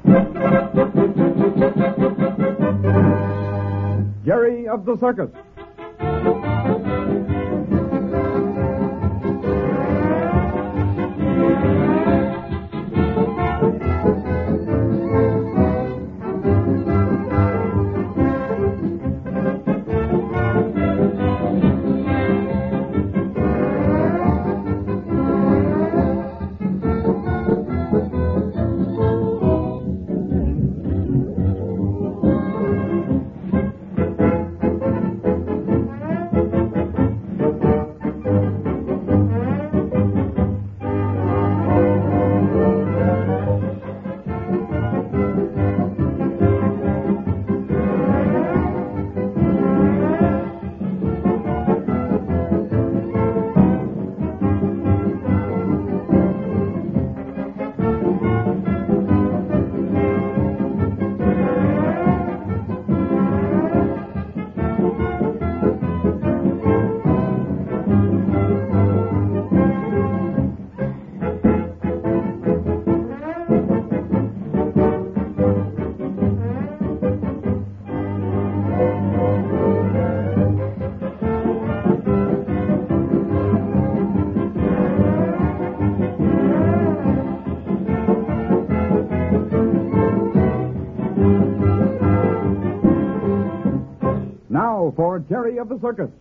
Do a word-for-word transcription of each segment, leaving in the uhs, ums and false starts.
Jerry of the Circus. Now for Jerry of the Circus.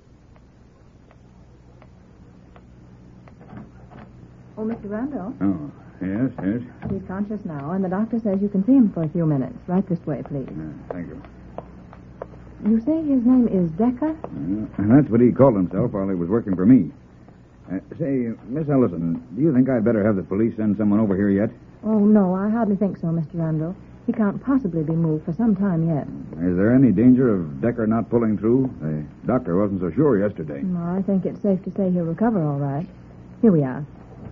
Oh, Mister Randall. Oh, yes, yes. He's conscious now, and the doctor says you can see him for a few minutes. Right this way, please. Uh, thank you. You say his name is Decker? Uh, that's what he called himself while he was working for me. Uh, say, Miss Ellison, do you think I'd better have the police send someone over here yet? Oh, no, I hardly think so, Mister Randall. He can't possibly be moved for some time yet. Is there any danger of Decker not pulling through? The doctor wasn't so sure yesterday. No, I think it's safe to say he'll recover all right. Here we are.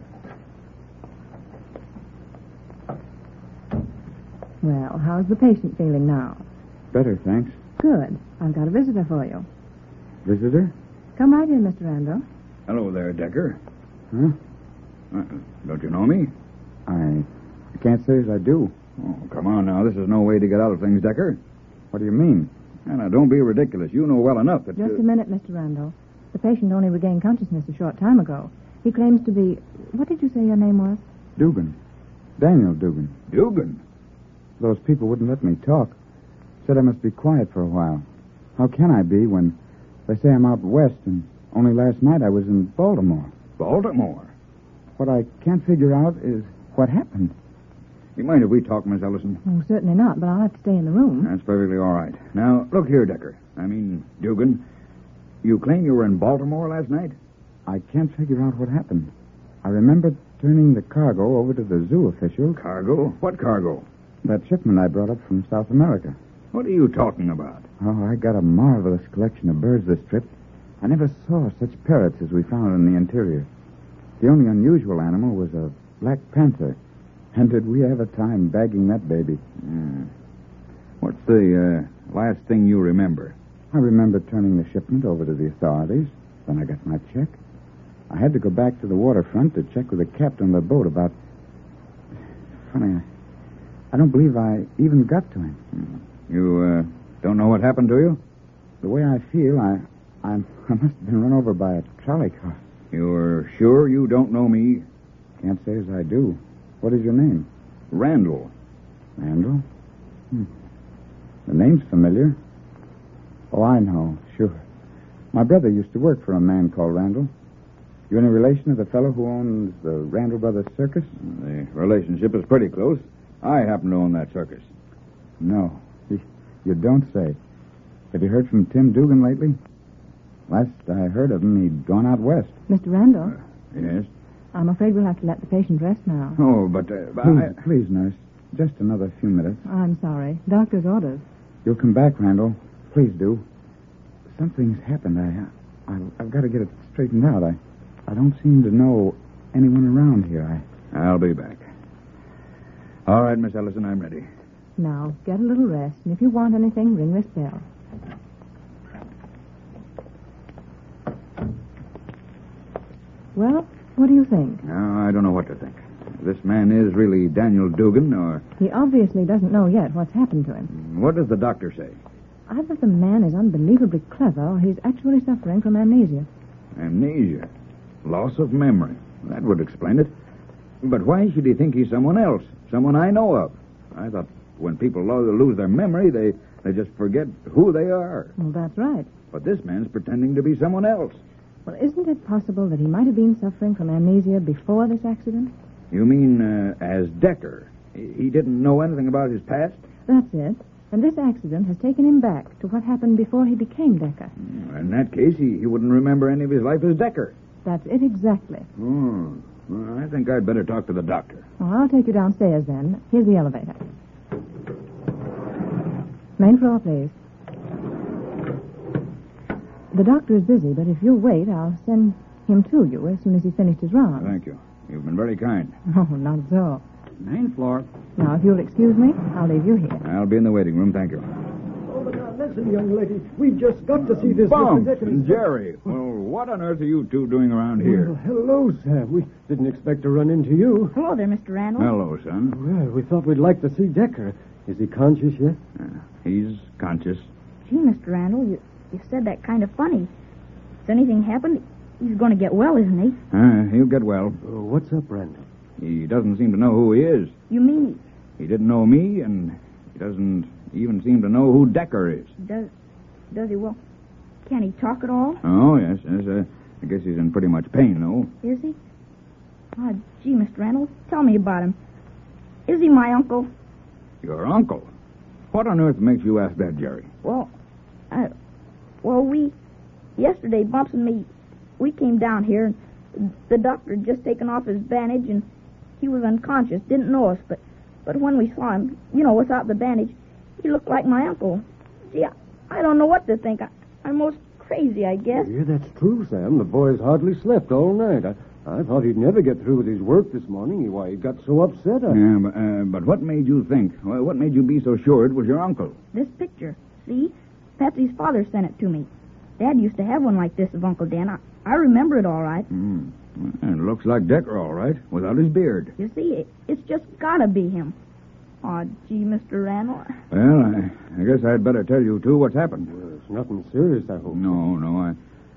Well, how's the patient feeling now? Better, thanks. Good. I've got a visitor for you. Visitor? Come right in, Mister Randall. Hello there, Decker. Huh? Uh, don't you know me? I, I can't say as I do. Oh, come on now. This is no way to get out of things, Decker. What do you mean? And now, don't be ridiculous. You know well enough that... Just uh, a minute, Mister Randall. The patient only regained consciousness a short time ago. He claims to be... What did you say your name was? Dugan. Daniel Dugan. Dugan? Those people wouldn't let me talk. Said I must be quiet for a while. How can I be when they say I'm out west and only last night I was in Baltimore? Baltimore? What I can't figure out is what happened. You mind if we talk, Miss Ellison? Oh, certainly not, but I'll have to stay in the room. That's perfectly all right. Now, look here, Decker. I mean, Dugan. You claim you were in Baltimore last night? I can't figure out what happened. I remember turning the cargo over to the zoo official. Cargo? What cargo? That shipment I brought up from South America. What are you talking about? Oh, I got a marvelous collection of birds this trip. I never saw such parrots as we found in the interior. The only unusual animal was a black panther. And did we have a time bagging that baby? Yeah. What's the uh, last thing you remember? I remember turning the shipment over to the authorities. Then I got my check. I had to go back to the waterfront to check with the captain of the boat about... Funny, I, I don't believe I even got to him. You uh, don't know what happened to you? The way I feel, I, I, I must have been run over by a trolley car. You're sure you don't know me? Can't say as I do. What is your name? Randall. Randall? Hmm. The name's familiar. Oh, I know, sure. My brother used to work for a man called Randall. You any relation to the fellow who owns the Randall Brothers Circus? The relationship is pretty close. I happen to own that circus. No, you, you don't say. Have you heard from Tim Dugan lately? Last I heard of him, he'd gone out west. Mister Randall? Uh, yes? I'm afraid we'll have to let the patient rest now. Oh, but... Uh, Please, I... please, nurse. Just another few minutes. I'm sorry. Doctor's orders. You'll come back, Randall. Please do. Something's happened. I, I, I've got to get it straightened out. I, I don't seem to know anyone around here. I... I'll be back. All right, Miss Ellison, I'm ready. Now, get a little rest, and if you want anything, ring this bell. Well, what do you think? No, I don't know what to think. this man is really Daniel Dugan, or... He obviously doesn't know yet what's happened to him. What does the doctor say? Either the man is unbelievably clever or he's actually suffering from amnesia. Amnesia. Loss of memory. That would explain it. But why should he think he's someone else? Someone I know of? I thought when people lo- lose their memory, they, they just forget who they are. Well, that's right. But this man's pretending to be someone else. Well, isn't it possible that he might have been suffering from amnesia before this accident? You mean uh, as Decker? He he didn't know anything about his past? That's it. And this accident has taken him back to what happened before he became Decker. In that case, he, he wouldn't remember any of his life as Decker. That's it exactly. Oh, well, I think I'd better talk to the doctor. Well, I'll take you downstairs then. Here's the elevator. Main floor, please. The doctor is busy, but if you'll wait, I'll send him to you as soon as he's finished his round. Thank you. You've been very kind. Oh, not so. Main floor. Now, if you'll excuse me, I'll leave you here. I'll be in the waiting room, thank you. Oh, but now, listen, young lady. We've just got to see this... Bumps Mister and Jerry. Well, what on earth are you two doing around here? Well, hello, Sam. We didn't expect to run into you. Hello there, Mister Randall. Hello, son. Well, we thought we'd like to see Decker. Is he conscious yet? Uh, he's conscious. Gee, Mister Randall, you, you said that kind of funny. Has anything happened? He's going to get well, isn't he? Uh, he'll get well. Oh, what's up, Randall? He doesn't seem to know who he is. You mean He didn't know me, and he doesn't even seem to know who Decker is. he does... Does he? Well, can he talk at all? Oh, yes, yes. Uh, I guess he's in pretty much pain, though. Is he? Ah, gee, Mister Randall, tell me about him. Is he my uncle? Your uncle? What on earth makes you ask that, Jerry? Well, I... Well, we... Yesterday, Bumps and me, we came down here, and the doctor had just taken off his bandage, and he was unconscious, didn't know us, but but when we saw him, you know, without the bandage, he looked like my uncle. Gee, I, I don't know what to think. I, I'm most crazy, I guess. Yeah, that's true, Sam. The boy's hardly slept all night. I, I thought he'd never get through with his work this morning. He, why, he got so upset. I... Yeah, but, uh, but what made you think? Well, what made you be so sure it was your uncle? This picture, see? Patsy's father sent it to me. Dad used to have one like this of Uncle Dan. I, I remember it all right. Hmm. Well, it looks like Decker, all right, without his beard. You see, it, it's just gotta be him. Aw, gee, Mister Randall. Well, I, I guess I'd better tell you, too, what's happened. Well, it's nothing serious, I hope. No, no, I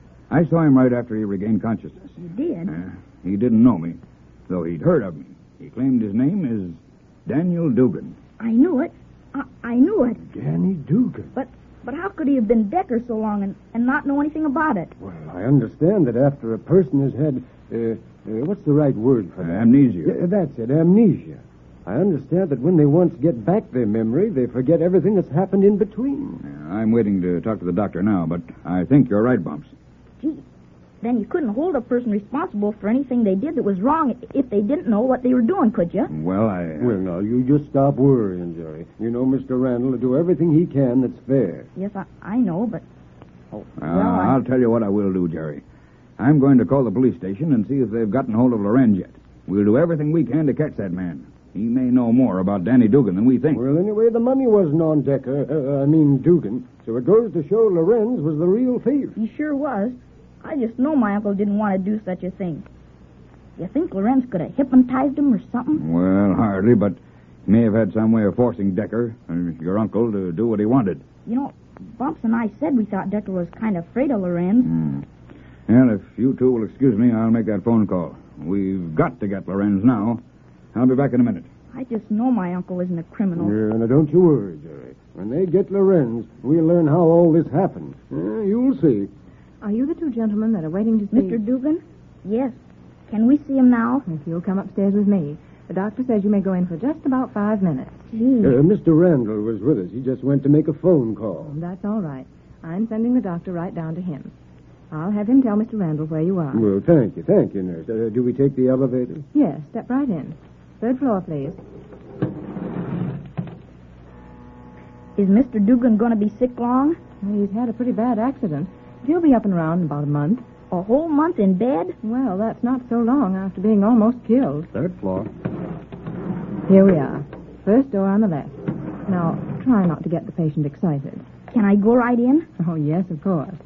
I saw him right after he regained consciousness. You did? Uh, he didn't know me, though he'd heard of me. He claimed his name is Daniel Dugan. I knew it. I, I knew it. Danny Dugan. But but how could he have been Decker so long and, and not know anything about it? Well, I understand that after a person has had, uh, uh, what's the right word for Uh, that? amnesia. Yeah, that's it, amnesia. I understand that when they once get back their memory, they forget everything that's happened in between. Yeah, I'm waiting to talk to the doctor now, but I think you're right, Bumps. Gee, then you couldn't hold a person responsible for anything they did that was wrong if they didn't know what they were doing, could you? Well, I... Uh, Well, now, you just stop worrying, Jerry. You know Mister Randall will do everything he can that's fair. Yes, I, I know, but... Oh, uh, well, I... I'll tell you what I will do, Jerry. I'm going to call the police station and see if they've gotten hold of Lorenz yet. We'll do everything we can to catch that man. He may know more about Danny Dugan than we think. Well, anyway, the money wasn't on Decker, uh, I mean Dugan, so it goes to show Lorenz was the real thief. He sure was. I just know my uncle didn't want to do such a thing. You think Lorenz could have hypnotized him or something? Well, hardly, but he may have had some way of forcing Decker, uh, your uncle, to do what he wanted. You know, Bumps and I said we thought Decker was kind of afraid of Lorenz. Hmm. Well, if you two will excuse me, I'll make that phone call. We've got to get Lorenz now. I'll be back in a minute. I just know my uncle isn't a criminal. Yeah, now don't you worry, Jerry. When they get Lorenz, we'll learn how all this happened. Yeah, you'll see. Are you the two gentlemen that are waiting to see... Mister Dugan? Yes. Can we see him now? If you'll come upstairs with me. The doctor says you may go in for just about five minutes. Gee. Uh, Mister Randall was with us. He just went to make a phone call. That's all right. I'm sending the doctor right down to him. I'll have him tell Mister Randall where you are. Well, thank you. Thank you, nurse. Uh, do we take the elevator? Yes, step right in. Third floor, please. Is Mister Dugan going to be sick long? He's had a pretty bad accident. He'll be up and around in about a month. A whole month in bed? Well, that's not so long after being almost killed. Third floor. Here we are. First door on the left. Now, try not to get the patient excited. Can I go right in? Oh, yes, of course.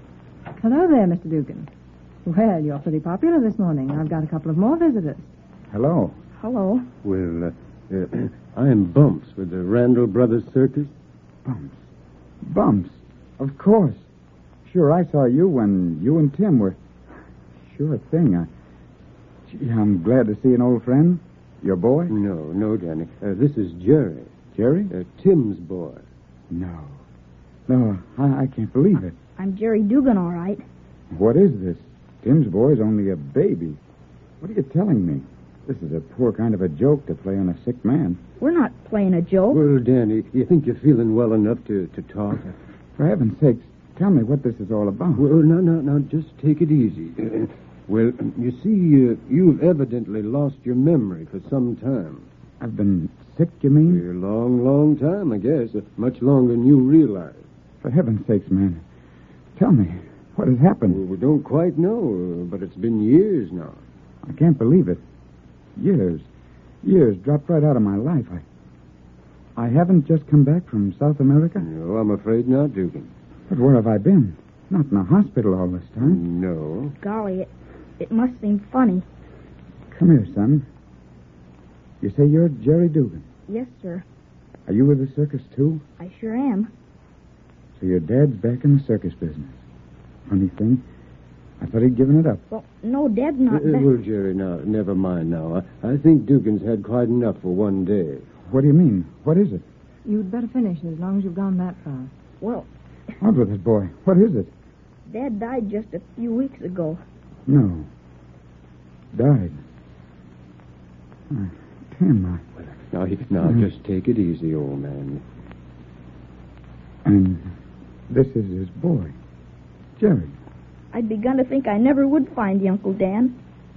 Hello there, Mister Dugan. Well, you're pretty popular this morning. I've got a couple of more visitors. Hello. Hello. Well, uh, uh, I'm Bumps with the Randall Brothers Circus. Bumps. Bumps. Of course. Sure, I saw you when you and Tim were... Sure thing. I... Gee, I'm glad to see an old friend. Your boy? No, no, Danny. Uh, this is Jerry. Jerry? Uh, Tim's boy. No. No, I, I can't believe it. I'm Jerry Dugan, all right. What is this? Tim's boy's only a baby. What are you telling me? This is a poor kind of a joke to play on a sick man. We're not playing a joke. Well, Danny, you think you're feeling well enough to, to talk? For heaven's sakes, tell me what this is all about. Well, no, no, no, just take it easy. Well, you see, uh, you've evidently lost your memory for some time. I've been sick, you mean? A long, long time, I guess. Uh, much longer than you realize. For heaven's sakes, man. Tell me, what has happened? Well, we don't quite know, uh, but it's been years now. I can't believe it. Years. Years dropped right out of my life. I I haven't just come back from South America? No, I'm afraid not, Dugan. But where have I been? Not in a hospital all this time. No. Golly, it, it must seem funny. Come here, son. You say you're Jerry Dugan. Yes, sir. Are you with the circus, too? I sure am. So your dad's back in the circus business. Funny thing. I thought he'd given it up. Well, no, Dad's not Uh, back. well, Jerry, now, never mind now. I, I think Dugan's had quite enough for one day. What do you mean? What is it? You'd better finish it as long as you've gone that far. Well, Out with it, boy. What is it? Dad died just a few weeks ago. No. Died. Uh, Tim, I... Now, he, now Mm. just take it easy, old man. And this is his boy, Jerry. I'd begun to think I never would find you, Uncle Dan.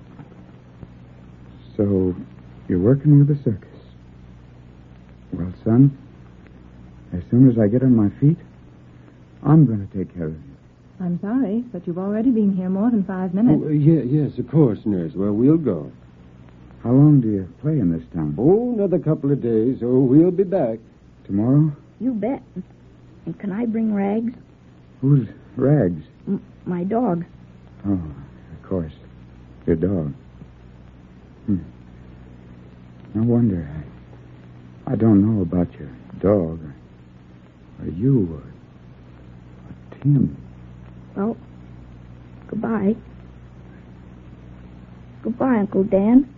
So, you're working with the circus. Well, son, as soon as I get on my feet, I'm going to take care of you. I'm sorry, but you've already been here more than five minutes. Oh, uh, yeah, yes, of course, nurse. Well, we'll go. How long do you play in this town? Oh, another couple of days, so we'll be back. Tomorrow? You bet. And can I bring Rags? Who's Rags? M- my dog. Oh, of course. Your dog. Hmm. No wonder. I, I don't know about your dog, or, or you, or, or Tim. Well, goodbye. Goodbye, Uncle Dan.